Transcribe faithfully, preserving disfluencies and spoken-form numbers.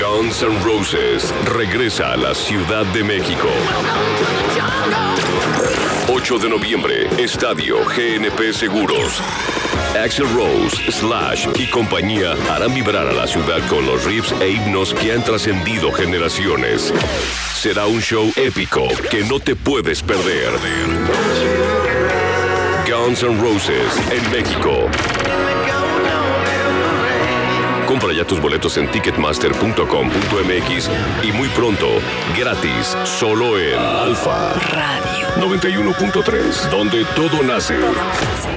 Guns N' Roses regresa a la Ciudad de México. ocho de noviembre, Estadio G N P Seguros. Axl Rose, Slash y compañía harán vibrar a la ciudad con los riffs e himnos que han trascendido generaciones. Será un show épico que no te puedes perder. Guns N' Roses en México. Compra ya tus boletos en ticketmaster punto com punto m x y muy pronto, gratis, solo en Alfa Radio noventa y uno punto tres, donde todo nace.